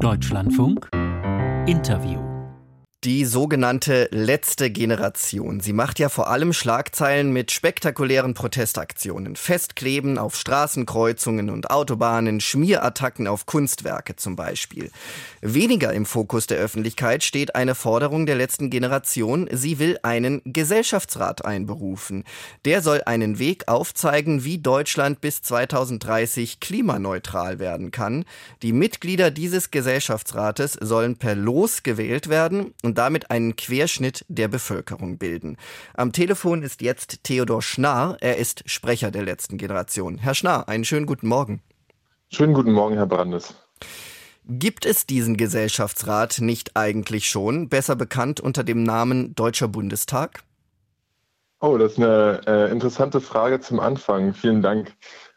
Deutschlandfunk Interview. Die sogenannte letzte Generation. Sie macht ja vor allem Schlagzeilen mit spektakulären Protestaktionen. Festkleben auf Straßenkreuzungen und Autobahnen, Schmierattacken auf Kunstwerke zum Beispiel. Weniger im Fokus der Öffentlichkeit steht eine Forderung der letzten Generation. Sie will einen Gesellschaftsrat einberufen. Der soll einen Weg aufzeigen, wie Deutschland bis 2030 klimaneutral werden kann. Die Mitglieder dieses Gesellschaftsrates sollen per Los gewählt werden und damit einen Querschnitt der Bevölkerung bilden. Am Telefon ist jetzt Theodor Schnarr. Er ist Sprecher der letzten Generation. Herr Schnarr, einen schönen guten Morgen. Schönen guten Morgen, Herr Brandes. Gibt es diesen Gesellschaftsrat nicht eigentlich schon, besser bekannt unter dem Namen Deutscher Bundestag? Oh, das ist eine interessante Frage zum Anfang. Vielen Dank.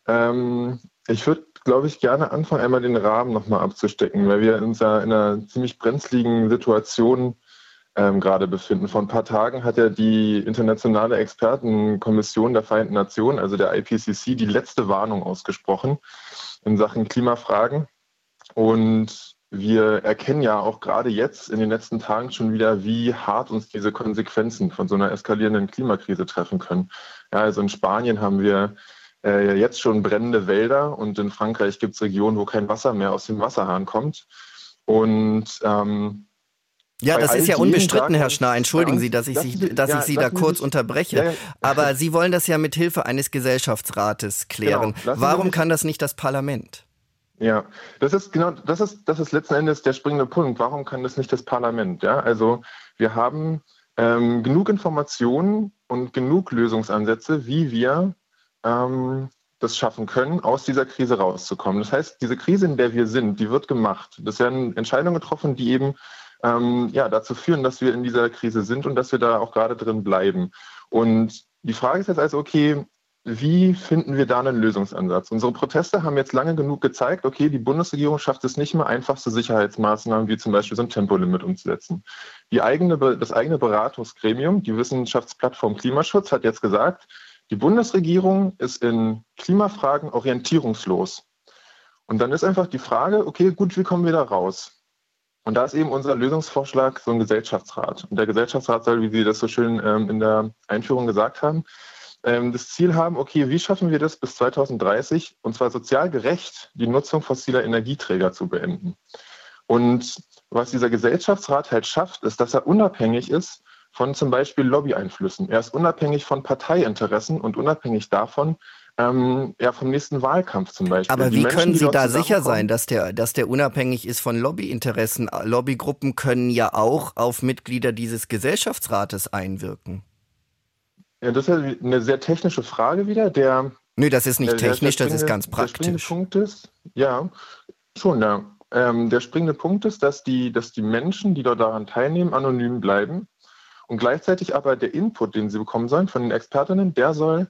Ich würde, glaube ich, gerne anfangen, einmal den Rahmen nochmal abzustecken, weil wir uns ja in einer ziemlich brenzligen Situation gerade befinden. Vor ein paar Tagen hat ja die internationale Expertenkommission der Vereinten Nationen, also der IPCC, die letzte Warnung ausgesprochen in Sachen Klimafragen. Und wir erkennen ja auch gerade jetzt in den letzten Tagen schon wieder, wie hart uns diese Konsequenzen von so einer eskalierenden Klimakrise treffen können. Ja, also in Spanien haben wir jetzt schon brennende Wälder und in Frankreich gibt es Regionen, wo kein Wasser mehr aus dem Wasserhahn kommt. Und ja, das ist ja unbestritten, Herr Schnarr. Entschuldigen Sie, dass ich Sie da kurz unterbreche. Ja. Aber Sie wollen das ja mit Hilfe eines Gesellschaftsrates klären. Genau, warum kann das nicht das Parlament? Ja, das ist letzten Endes der springende Punkt. Warum kann das nicht das Parlament? Ja, also wir haben genug Informationen und genug Lösungsansätze, wie wir das schaffen können, aus dieser Krise rauszukommen. Das heißt, diese Krise, in der wir sind, die wird gemacht. Es werden Entscheidungen getroffen, die eben dazu führen, dass wir in dieser Krise sind und dass wir da auch gerade drin bleiben. Und die Frage ist jetzt also, okay, wie finden wir da einen Lösungsansatz? Unsere Proteste haben jetzt lange genug gezeigt, okay, die Bundesregierung schafft es nicht mehr, einfachste Sicherheitsmaßnahmen wie zum Beispiel so ein Tempolimit umzusetzen. Das eigene Beratungsgremium, die Wissenschaftsplattform Klimaschutz, hat jetzt gesagt, die Bundesregierung ist in Klimafragen orientierungslos. Und dann ist einfach die Frage, okay, gut, wie kommen wir da raus? Und da ist eben unser Lösungsvorschlag so ein Gesellschaftsrat. Und der Gesellschaftsrat soll, wie Sie das so schön in der Einführung gesagt haben, das Ziel haben, okay, wie schaffen wir das bis 2030, und zwar sozial gerecht, die Nutzung fossiler Energieträger zu beenden. Und was dieser Gesellschaftsrat halt schafft, ist, dass er unabhängig ist von zum Beispiel Lobbyeinflüssen. Er ist unabhängig von Parteiinteressen und unabhängig davon, vom nächsten Wahlkampf zum Beispiel. Aber wie können Sie da sicher sein, dass der unabhängig ist von Lobbyinteressen? Lobbygruppen können ja auch auf Mitglieder dieses Gesellschaftsrates einwirken. Ja, das ist ja eine sehr technische Frage wieder. Nö, das ist nicht technisch, das ist ganz praktisch. Der springende Punkt ist, ja, schon, ja. Der springende Punkt ist, dass die Menschen, die dort daran teilnehmen, anonym bleiben. Und gleichzeitig aber der Input, den sie bekommen sollen von den Expertinnen, der soll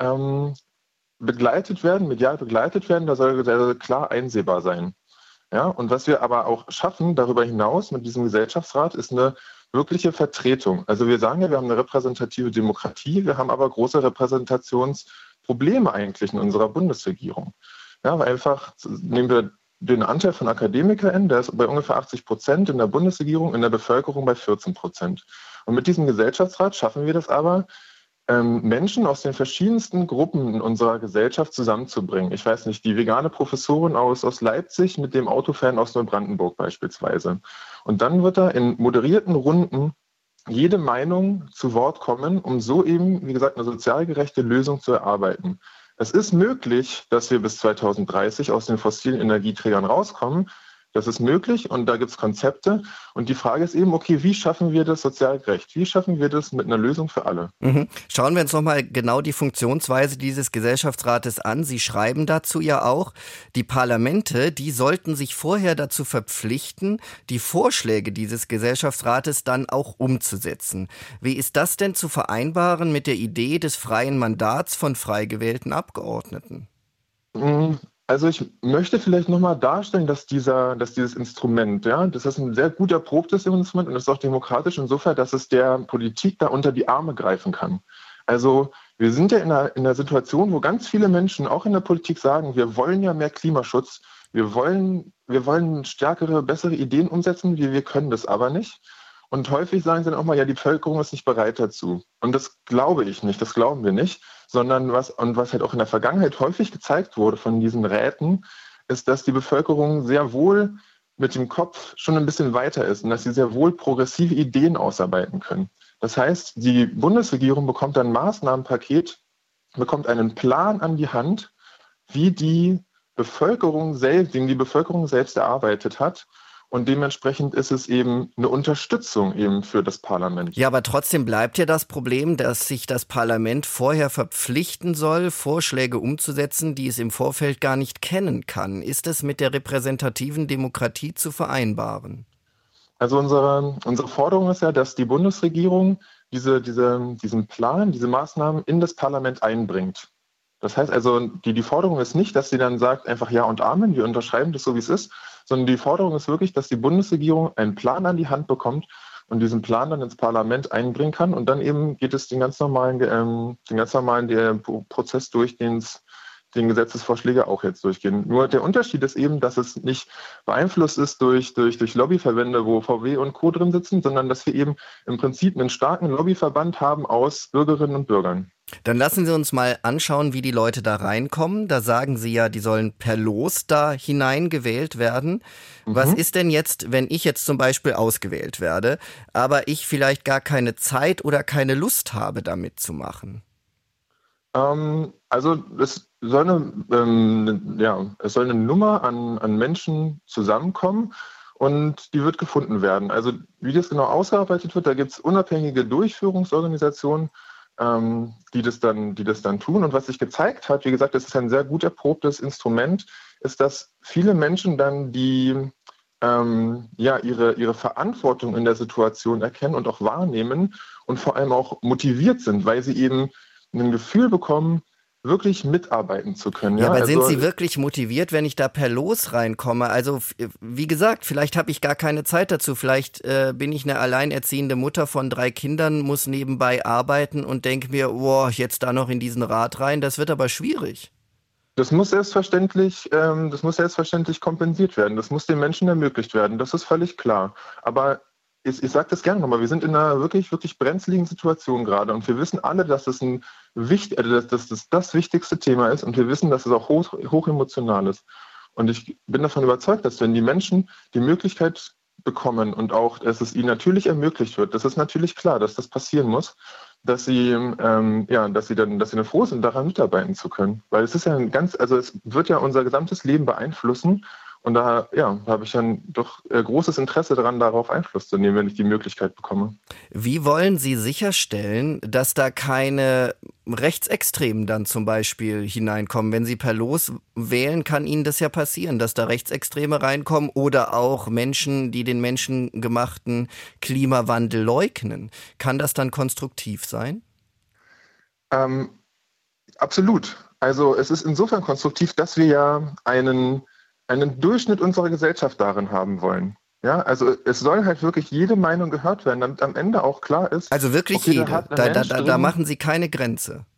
begleitet werden, medial begleitet werden, der soll klar einsehbar sein. Ja, und was wir aber auch schaffen, darüber hinaus mit diesem Gesellschaftsrat, ist eine wirkliche Vertretung. Also wir sagen ja, wir haben eine repräsentative Demokratie, wir haben aber große Repräsentationsprobleme eigentlich in unserer Bundesregierung. Ja, weil einfach, nehmen wir den Anteil von AkademikerInnen, der ist bei ungefähr 80% in der Bundesregierung, in der Bevölkerung bei 14%. Und mit diesem Gesellschaftsrat schaffen wir das aber, Menschen aus den verschiedensten Gruppen in unserer Gesellschaft zusammenzubringen. Ich weiß nicht, die vegane Professorin aus Leipzig mit dem Autofan aus Neubrandenburg beispielsweise. Und dann wird da in moderierten Runden jede Meinung zu Wort kommen, um so eben, wie gesagt, eine sozial gerechte Lösung zu erarbeiten. Es ist möglich, dass wir bis 2030 aus den fossilen Energieträgern rauskommen. Das ist möglich und da gibt es Konzepte. Und die Frage ist eben, okay, wie schaffen wir das sozial gerecht? Wie schaffen wir das mit einer Lösung für alle? Schauen wir uns nochmal genau die Funktionsweise dieses Gesellschaftsrates an. Sie schreiben dazu ja auch, die Parlamente, die sollten sich vorher dazu verpflichten, die Vorschläge dieses Gesellschaftsrates dann auch umzusetzen. Wie ist das denn zu vereinbaren mit der Idee des freien Mandats von frei gewählten Abgeordneten? Also ich möchte vielleicht nochmal darstellen, dass dieses Instrument, ja, das ist ein sehr gut erprobtes Instrument und ist auch demokratisch insofern, dass es der Politik da unter die Arme greifen kann. Also wir sind ja in einer Situation, wo ganz viele Menschen auch in der Politik sagen, wir wollen ja mehr Klimaschutz, wir wollen stärkere, bessere Ideen umsetzen, wir können das aber nicht. Und häufig sagen sie dann auch mal, ja, die Bevölkerung ist nicht bereit dazu. Und das glaube ich nicht, das glauben wir nicht, sondern was halt auch in der Vergangenheit häufig gezeigt wurde von diesen Räten, ist, dass die Bevölkerung sehr wohl mit dem Kopf schon ein bisschen weiter ist und dass sie sehr wohl progressive Ideen ausarbeiten können. Das heißt, die Bundesregierung bekommt ein Maßnahmenpaket, bekommt einen Plan an die Hand, wie den die Bevölkerung selbst erarbeitet hat. Und dementsprechend ist es eben eine Unterstützung eben für das Parlament. Ja, aber trotzdem bleibt ja das Problem, dass sich das Parlament vorher verpflichten soll, Vorschläge umzusetzen, die es im Vorfeld gar nicht kennen kann. Ist es mit der repräsentativen Demokratie zu vereinbaren? Also unsere Forderung ist ja, dass die Bundesregierung diesen Plan, diese Maßnahmen in das Parlament einbringt. Das heißt also, die Forderung ist nicht, dass sie dann sagt, einfach Ja und Amen, wir unterschreiben das so, wie es ist, sondern die Forderung ist wirklich, dass die Bundesregierung einen Plan an die Hand bekommt und diesen Plan dann ins Parlament einbringen kann. Und dann eben geht es den ganz normalen Prozess durch, den Gesetzesvorschläge auch jetzt durchgehen. Nur der Unterschied ist eben, dass es nicht beeinflusst ist durch Lobbyverbände, wo VW und Co. drin sitzen, sondern dass wir eben im Prinzip einen starken Lobbyverband haben aus Bürgerinnen und Bürgern. Dann lassen Sie uns mal anschauen, wie die Leute da reinkommen. Da sagen Sie ja, die sollen per Los da hineingewählt werden. Was ist denn jetzt, wenn ich jetzt zum Beispiel ausgewählt werde, aber ich vielleicht gar keine Zeit oder keine Lust habe, da mitzumachen? Also es soll eine Nummer an Menschen zusammenkommen und die wird gefunden werden. Also wie das genau ausgearbeitet wird, da gibt es unabhängige Durchführungsorganisationen, die das dann tun. Und was sich gezeigt hat, wie gesagt, das ist ein sehr gut erprobtes Instrument, ist, dass viele Menschen dann ihre Verantwortung in der Situation erkennen und auch wahrnehmen und vor allem auch motiviert sind, weil sie eben ein Gefühl bekommen, wirklich mitarbeiten zu können. Ja, aber sind Sie wirklich motiviert, wenn ich da per Los reinkomme? Also wie gesagt, vielleicht habe ich gar keine Zeit dazu. Vielleicht bin ich eine alleinerziehende Mutter von 3 Kindern, muss nebenbei arbeiten und denke mir, jetzt da noch in diesen Rat rein, das wird aber schwierig. Das muss selbstverständlich kompensiert werden. Das muss den Menschen ermöglicht werden. Das ist völlig klar. Aber ich sage das gerne nochmal, wir sind in einer wirklich, wirklich brenzligen Situation gerade und wir wissen alle, dass das das wichtigste Thema ist und wir wissen, dass es auch hoch emotional ist. Und ich bin davon überzeugt, dass wenn die Menschen die Möglichkeit bekommen und auch, dass es ihnen natürlich ermöglicht wird, das ist natürlich klar, dass das passieren muss, dass sie dann froh sind, daran mitarbeiten zu können. Weil es ist ja es wird ja unser gesamtes Leben beeinflussen. Und da habe ich dann doch großes Interesse daran, darauf Einfluss zu nehmen, wenn ich die Möglichkeit bekomme. Wie wollen Sie sicherstellen, dass da keine Rechtsextremen dann zum Beispiel hineinkommen? Wenn Sie per Los wählen, kann Ihnen das ja passieren, dass da Rechtsextreme reinkommen oder auch Menschen, die den menschengemachten Klimawandel leugnen. Kann das dann konstruktiv sein? Absolut. Also es ist insofern konstruktiv, dass wir ja einen Durchschnitt unserer Gesellschaft darin haben wollen. Ja, also es soll halt wirklich jede Meinung gehört werden, damit am Ende auch klar ist. Also wirklich jede. Da machen Sie keine Grenze.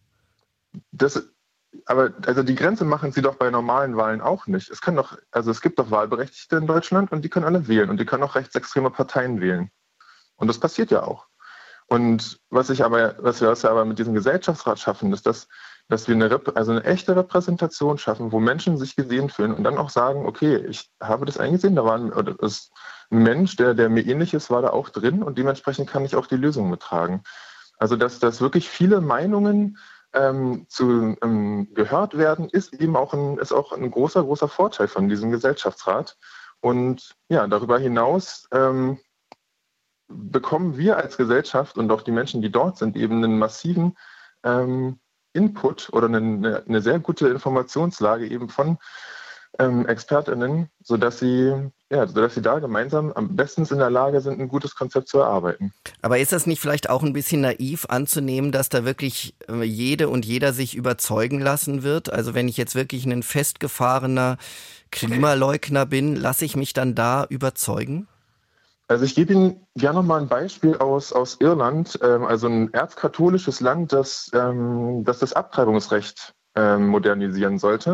Aber die Grenze machen Sie doch bei normalen Wahlen auch nicht. Es gibt doch Wahlberechtigte in Deutschland und die können alle wählen und die können auch rechtsextreme Parteien wählen. Und das passiert ja auch. Und was wir aber mit diesem Gesellschaftsrat schaffen, ist, dass wir eine echte Repräsentation schaffen, wo Menschen sich gesehen fühlen und dann auch sagen, okay, ich habe das eingesehen, ist ein Mensch, der mir ähnlich ist, war da auch drin und dementsprechend kann ich auch die Lösung mittragen. Also dass wirklich viele Meinungen gehört werden, ist eben auch ein großer, großer Vorteil von diesem Gesellschaftsrat. Und ja, darüber hinaus bekommen wir als Gesellschaft und auch die Menschen, die dort sind, eben einen massiven Input oder eine sehr gute Informationslage eben von ExpertInnen, sodass sie da gemeinsam am besten in der Lage sind, ein gutes Konzept zu erarbeiten. Aber ist das nicht vielleicht auch ein bisschen naiv anzunehmen, dass da wirklich jede und jeder sich überzeugen lassen wird? Also wenn ich jetzt wirklich ein festgefahrener Klimaleugner bin, lasse ich mich dann da überzeugen? Also ich gebe Ihnen gerne noch mal ein Beispiel aus Irland, also ein erzkatholisches Land, das das Abtreibungsrecht modernisieren sollte.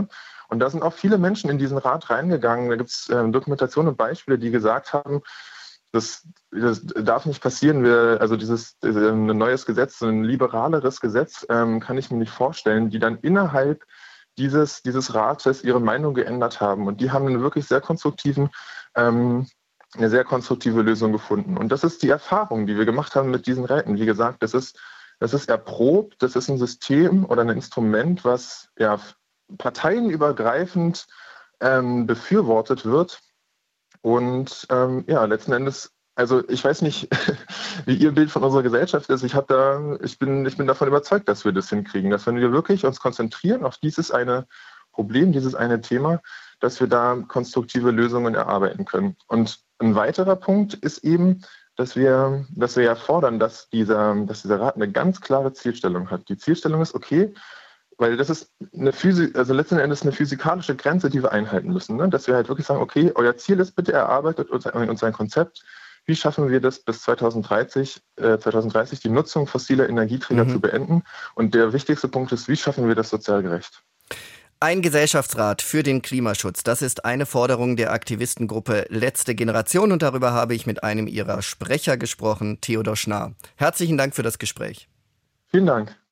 Und da sind auch viele Menschen in diesen Rat reingegangen. Da gibt es Dokumentationen und Beispiele, die gesagt haben, das darf nicht passieren. Ein neues Gesetz, ein liberaleres Gesetz kann ich mir nicht vorstellen, die dann innerhalb dieses Rates ihre Meinung geändert haben. Und die haben eine wirklich eine sehr konstruktive Lösung gefunden. Und das ist die Erfahrung, die wir gemacht haben mit diesen Räten. Wie gesagt, das ist erprobt, das ist ein System oder ein Instrument, was ja parteienübergreifend befürwortet wird. Und letzten Endes, also ich weiß nicht, wie Ihr Bild von unserer Gesellschaft ist. Ich bin davon überzeugt, dass wir das hinkriegen, dass wenn wir wirklich uns konzentrieren auf dieses eine Problem, dieses eine Thema, dass wir da konstruktive Lösungen erarbeiten können. Und ein weiterer Punkt ist eben, dass wir ja fordern, dass dieser Rat eine ganz klare Zielstellung hat. Die Zielstellung ist okay, weil das ist letzten Endes eine physikalische Grenze, die wir einhalten müssen. Ne? Dass wir halt wirklich sagen, okay, euer Ziel ist, bitte erarbeitet uns ein Konzept. Wie schaffen wir das bis 2030 die Nutzung fossiler Energieträger zu beenden? Und der wichtigste Punkt ist, wie schaffen wir das sozial gerecht? Ein Gesellschaftsrat für den Klimaschutz, das ist eine Forderung der Aktivistengruppe Letzte Generation und darüber habe ich mit einem ihrer Sprecher gesprochen, Theodor Schnarr. Herzlichen Dank für das Gespräch. Vielen Dank.